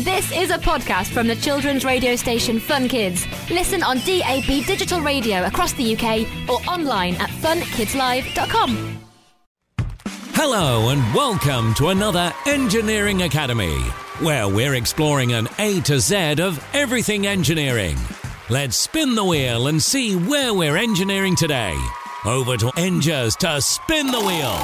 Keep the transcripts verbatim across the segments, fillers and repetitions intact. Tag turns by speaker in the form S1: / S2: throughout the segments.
S1: This is a podcast from the children's radio station Fun Kids. Listen on D A B digital radio across the U K or online at fun kids live dot com.
S2: Hello and welcome to another Engineering Academy, where we're exploring an A to Z of everything engineering. Let's spin the wheel and see where we're engineering today. Over to Engers to spin the wheel.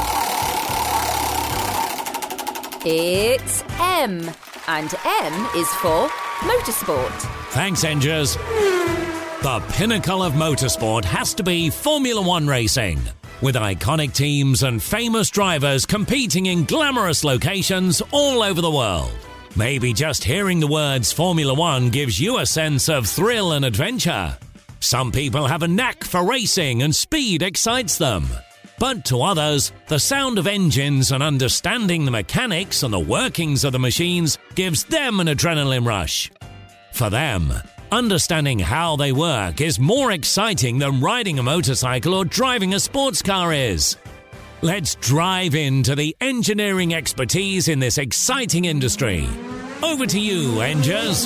S3: It's M, and M is for motorsport.
S2: Thanks, Engers. The pinnacle of motorsport has to be Formula One racing, with iconic teams and famous drivers competing in glamorous locations all over the world. Maybe just hearing the words Formula One gives you a sense of thrill and adventure. Some people have a knack for racing and speed excites them. But to others, the sound of engines and understanding the mechanics and the workings of the machines gives them an adrenaline rush. For them, understanding how they work is more exciting than riding a motorcycle or driving a sports car is. Let's drive into the engineering expertise in this exciting industry. Over to you, Engers.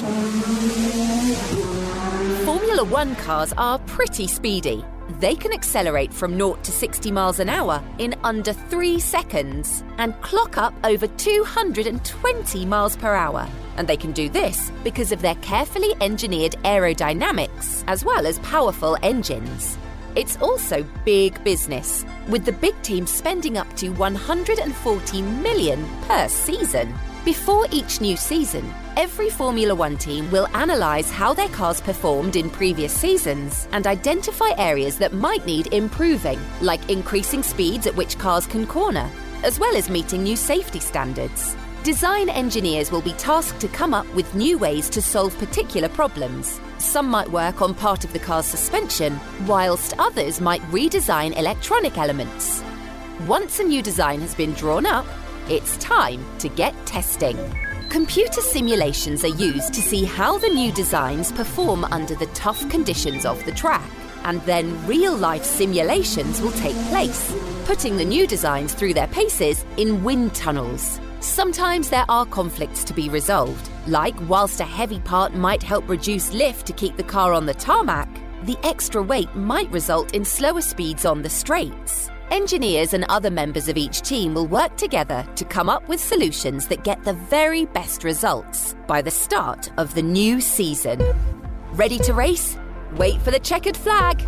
S3: Formula One cars are pretty speedy. They can accelerate from zero to sixty miles an hour in under three seconds and clock up over two hundred twenty miles per hour. And they can do this because of their carefully engineered aerodynamics as well as powerful engines. It's also big business, with the big teams spending up to one hundred forty million dollars per season. Before each new season, every Formula One team will analyse how their cars performed in previous seasons and identify areas that might need improving, like increasing speeds at which cars can corner, as well as meeting new safety standards. Design engineers will be tasked to come up with new ways to solve particular problems. Some might work on part of the car's suspension, whilst others might redesign electronic elements. Once a new design has been drawn up, it's time to get testing. Computer simulations are used to see how the new designs perform under the tough conditions of the track, and then real-life simulations will take place, putting the new designs through their paces in wind tunnels. Sometimes there are conflicts to be resolved, like whilst a heavy part might help reduce lift to keep the car on the tarmac, the extra weight might result in slower speeds on the straights. Engineers and other members of each team will work together to come up with solutions that get the very best results by the start of the new season. Ready to race? Wait for the checkered flag.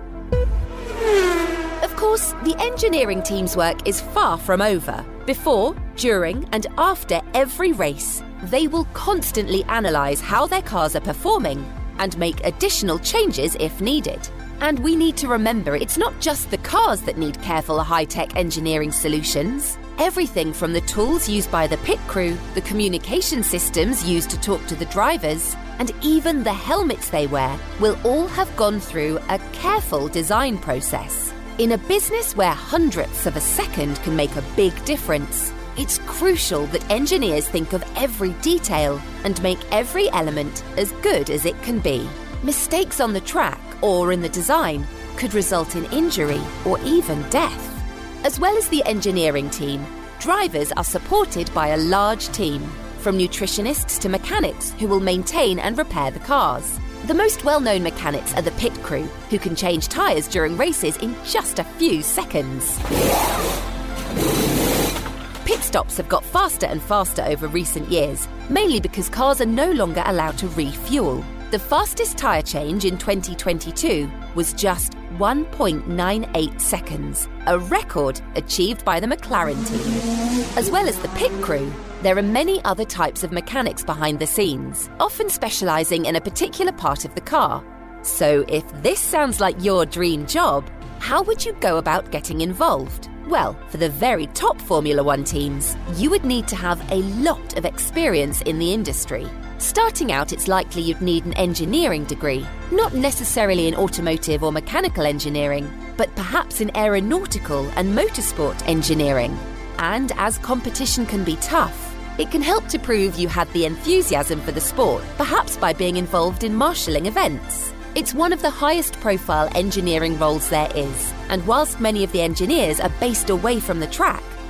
S3: Of course, the engineering team's work is far from over. Before, during, and after every race, they will constantly analyse how their cars are performing and make additional changes if needed. And we need to remember it's not just the cars that need careful high-tech engineering solutions. Everything from the tools used by the pit crew, the communication systems used to talk to the drivers, and even the helmets they wear will all have gone through a careful design process. In a business where hundredths of a second can make a big difference, it's crucial that engineers think of every detail and make every element as good as it can be. Mistakes on the track or in the design could result in injury or even death. As well as the engineering team, drivers are supported by a large team, from nutritionists to mechanics who will maintain and repair the cars. The most well-known mechanics are the pit crew, who can change tyres during races in just a few seconds. Pit stops have got faster and faster over recent years, mainly because cars are no longer allowed to refuel. The fastest tyre change in twenty twenty-two was just one point nine eight seconds, a record achieved by the McLaren team. As well as the pit crew, there are many other types of mechanics behind the scenes, often specialising in a particular part of the car. So if this sounds like your dream job, how would you go about getting involved? Well, for the very top Formula One teams, you would need to have a lot of experience in the industry. Starting out, it's likely you'd need an engineering degree, not necessarily in automotive or mechanical engineering, but perhaps in aeronautical and motorsport engineering. And as competition can be tough, it can help to prove you had the enthusiasm for the sport, perhaps by being involved in marshalling events. It's one of the highest profile engineering roles there is, and whilst many of the engineers are based away from the track,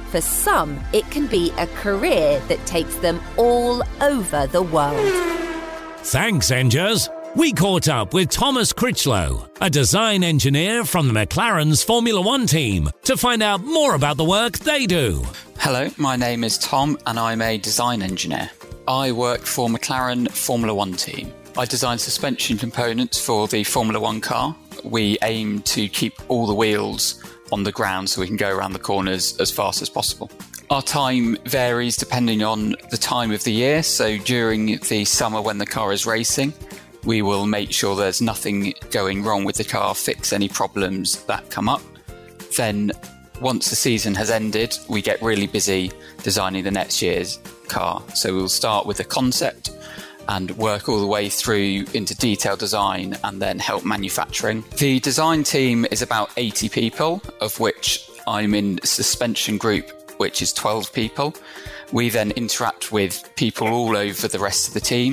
S3: For some, it can be a career that takes them all over the world.
S2: Thanks, Engers. We caught up with Thomas Critchlow, a design engineer from the McLaren's Formula One team, to find out more about the work they do.
S4: Hello, my name is Tom and I'm a design engineer. I work for McLaren Formula One team. I design suspension components for the Formula One car. We aim to keep all the wheels on the ground so we can go around the corners as fast as possible. Our time varies depending on the time of the year. So during the summer when the car is racing, we will make sure there's nothing going wrong with the car, fix any problems that come up. Then once the season has ended, we get really busy designing the next year's car. So we'll start with a concept and work all the way through into detailed design and then help manufacturing. The design team is about eighty people, of which I'm in suspension group, which is twelve people. We then interact with people all over the rest of the team.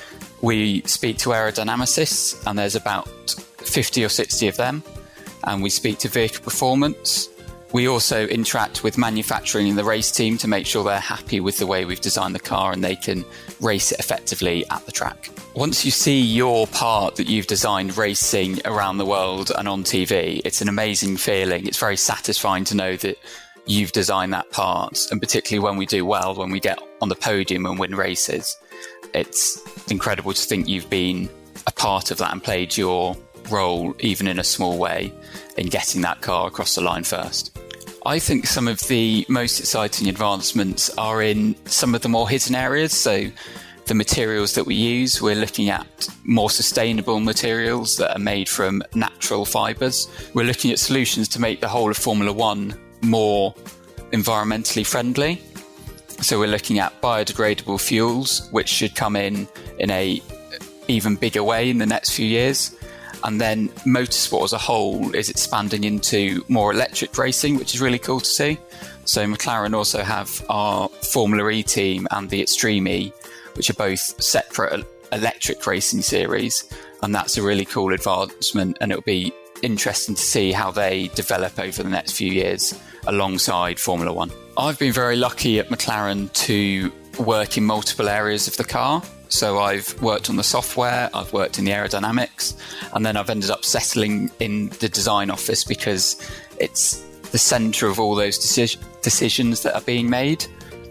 S4: We speak to aerodynamicists, and there's about fifty or sixty of them, and we speak to vehicle performance. We also interact with manufacturing and the race team to make sure they're happy with the way we've designed the car and they can race it effectively at the track. Once you see your part that you've designed racing around the world and on T V, it's an amazing feeling. It's very satisfying to know that you've designed that part, and particularly when we do well, when we get on the podium and win races, it's incredible to think you've been a part of that and played your role, even in a small way, in getting that car across the line first. I think some of the most exciting advancements are in some of the more hidden areas. So the materials that we use, we're looking at more sustainable materials that are made from natural fibres. We're looking at solutions to make the whole of Formula One more environmentally friendly. So we're looking at biodegradable fuels, which should come in in a even bigger way in the next few years. And then motorsport as a whole is expanding into more electric racing, which is really cool to see. So McLaren also have our Formula E team and the Extreme E, which are both separate electric racing series. And that's a really cool advancement, and it'll be interesting to see how they develop over the next few years alongside Formula One. I've been very lucky at McLaren to work in multiple areas of the car. So I've worked on the software, I've worked in the aerodynamics, and then I've ended up settling in the design office because it's the centre of all those deci- decisions that are being made.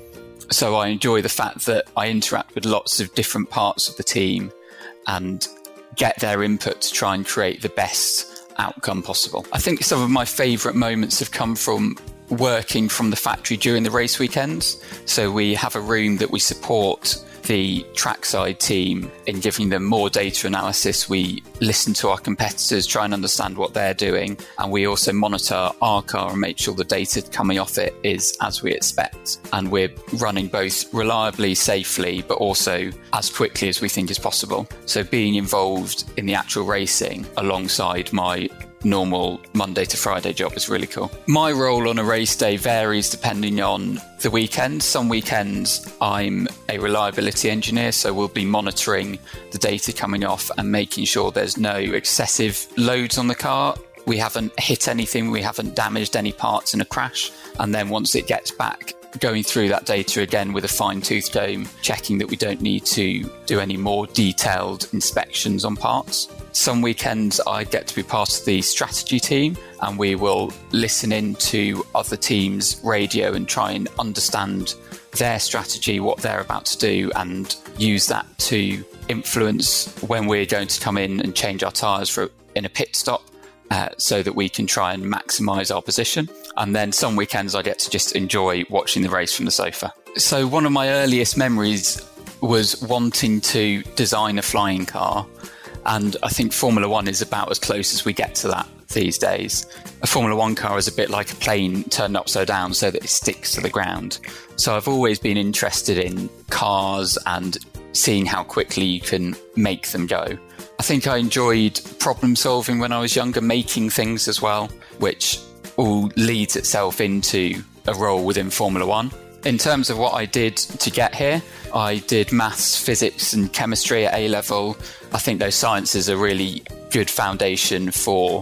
S4: So I enjoy the fact that I interact with lots of different parts of the team and get their input to try and create the best outcome possible. I think some of my favourite moments have come from working from the factory during the race weekends. So we have a room that we support the trackside team in giving them more data analysis. We listen to our competitors, try and understand what they're doing, and we also monitor our car and make sure the data coming off it is as we expect. And we're running both reliably, safely, but also as quickly as we think is possible. So being involved in the actual racing alongside my normal Monday to Friday job is really cool. My role on a race day varies depending on the weekend. Some weekends I'm a reliability engineer, so we'll be monitoring the data coming off and making sure there's no excessive loads on the car. We haven't hit anything, we haven't damaged any parts in a crash. And then once it gets back, going through that data again with a fine-tooth comb, checking that we don't need to do any more detailed inspections on parts. Some weekends I get to be part of the strategy team, and we will listen in to other teams' radio and try and understand their strategy, what they're about to do, and use that to influence when we're going to come in and change our tyres for in a pit stop. Uh, so that we can try and maximise our position. And then some weekends I get to just enjoy watching the race from the sofa. So one of my earliest memories was wanting to design a flying car. And I think Formula One is about as close as we get to that these days. A Formula One car is a bit like a plane turned upside down so that it sticks to the ground. So I've always been interested in cars and seeing how quickly you can make them go. I think I enjoyed problem solving when I was younger, making things as well, which all leads itself into a role within Formula One. In terms of what I did to get here, I did maths, physics and chemistry at A level. I think those sciences are really good foundation for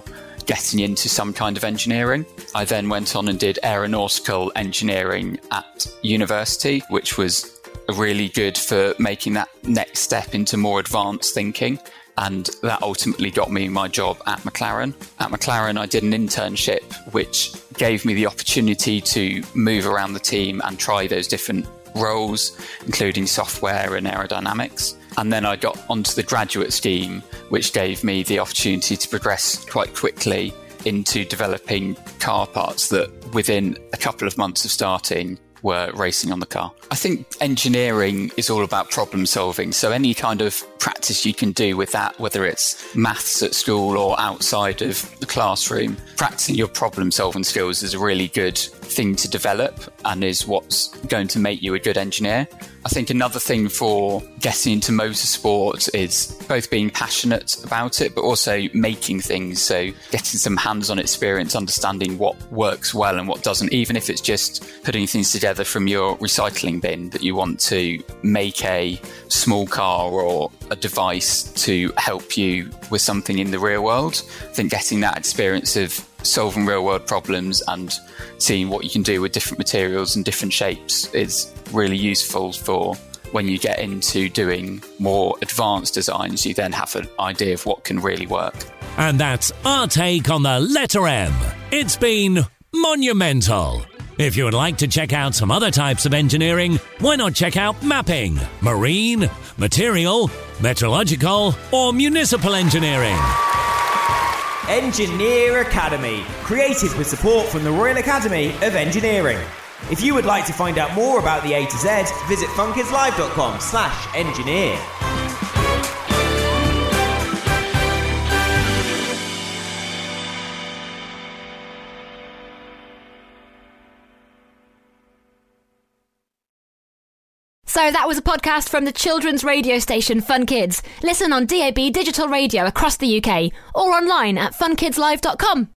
S4: getting into some kind of engineering. I then went on and did aeronautical engineering at university, which was really good for making that next step into more advanced thinking. And that ultimately got me my job at McLaren. At McLaren, I did an internship, which gave me the opportunity to move around the team and try those different roles, including software and aerodynamics. And then I got onto the graduate scheme, which gave me the opportunity to progress quite quickly into developing car parts that within a couple of months of starting were racing on the car. I think engineering is all about problem solving. So any kind of practice you can do with that, whether it's maths at school or outside of the classroom, practicing your problem solving skills is a really good thing to develop and is what's going to make you a good engineer. I think another thing for getting into motorsport is both being passionate about it, but also making things. So getting some hands-on experience, understanding what works well and what doesn't, even if it's just putting things together from your recycling bin that you want to make a small car or a device to help you with something in the real world. I think getting that experience of solving real world problems and seeing what you can do with different materials and different shapes is really useful for when you get into doing more advanced designs. You then have an idea of what can really work.
S2: And that's our take on the letter M. It's been monumental. If you would like to check out some other types of engineering, why not check out mapping, marine, material, meteorological, or municipal engineering?
S5: Engineer Academy, created with support from the Royal Academy of Engineering. If you would like to find out more about the A to Z, visit funkidslive.com slash engineer.
S1: So that was a podcast from the children's radio station Fun Kids. Listen on D A B digital radio across the U K or online at fun kids live dot com.